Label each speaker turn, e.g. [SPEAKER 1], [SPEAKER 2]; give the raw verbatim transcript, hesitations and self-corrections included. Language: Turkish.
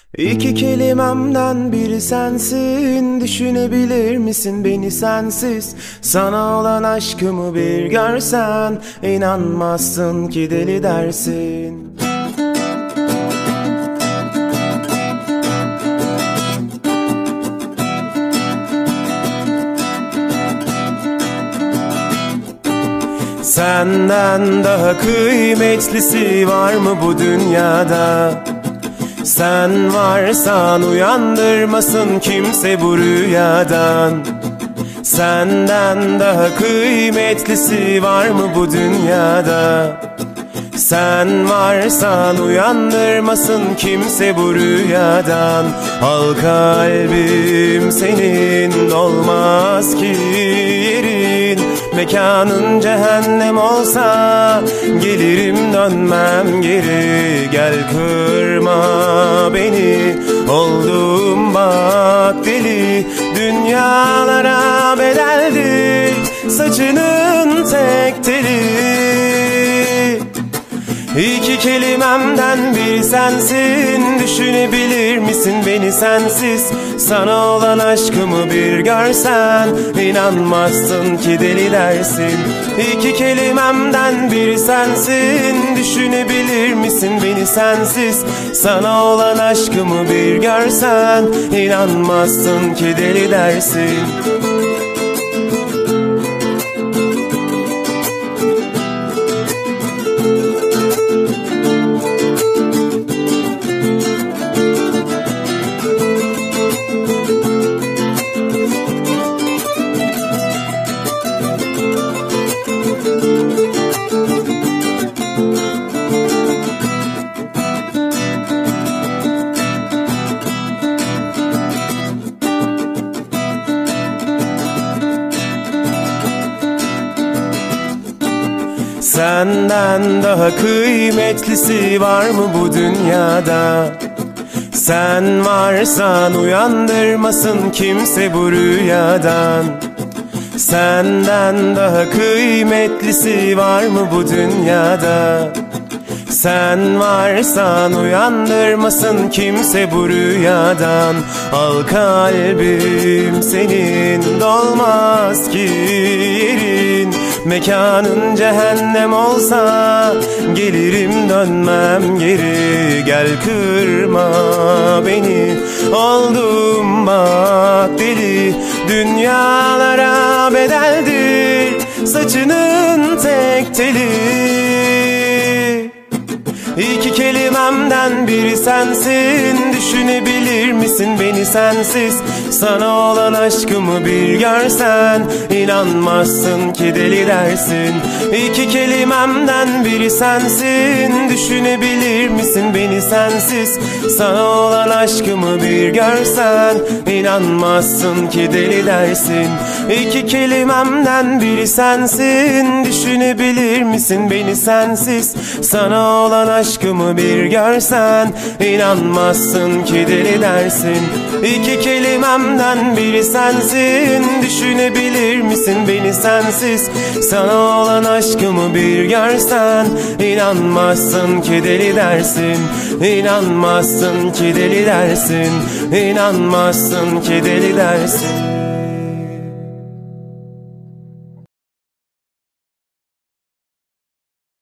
[SPEAKER 1] İki kelimemden biri sensin. Düşünebilir misin beni sensiz? Sana olan aşkımı bir görsen, inanmazsın ki deli dersin. Senden daha kıymetlisi var mı bu dünyada? Sen varsan uyandırmasın kimse bu rüyadan. Senden daha kıymetlisi var mı bu dünyada? Sen varsan uyandırmasın kimse bu rüyadan. Al kalbim senin olmaz ki yerin. Mekanın cehennem olsa gelirim dönmem geri. Gel kırma beni, oldum bak deli. Dünyalara bedeldir saçının tek teli. İki kelimemden biri sensin. Düşünebilir misin beni sensiz? Sana olan aşkımı bir görsen, inanmazsın ki deli dersin. İki kelimemden biri sensin. Düşünebilir misin beni sensiz? Sana olan aşkımı bir görsen, inanmazsın ki deli dersin. Senden daha kıymetlisi var mı bu dünyada? Sen varsan uyandırmasın kimse bu rüyadan. Senden daha kıymetlisi var mı bu dünyada? Sen varsan uyandırmasın kimse bu rüyadan. Al kalbim senin dolmaz ki yerin. Mekanın cehennem olsa gelirim dönmem geri. Gel kırma beni, oldum bak deli. Dünyalara bedeldir saçının tek teli. İki kelimemden biri sensin. Düşünebilir misin beni sensiz? Sana olan aşkımı bir görsen, inanmazsın ki deli dersin. İki kelimemden biri sensin. Düşünebilir misin beni sensiz? Sana olan aşkımı bir görsen, inanmazsın ki deli dersin. İki kelimemden biri sensin. Düşünebilir misin beni sensiz? Sana olan aşkımı bir görsen, inanmazsın ki deli dersin. İki kelimemden biri sensin. Düşünebilir misin beni sensiz? Sana olan aşkımı bir görsen, inanmazsın ki deli dersin. İnanmazsın ki deli dersin. İnanmazsın ki deli dersin.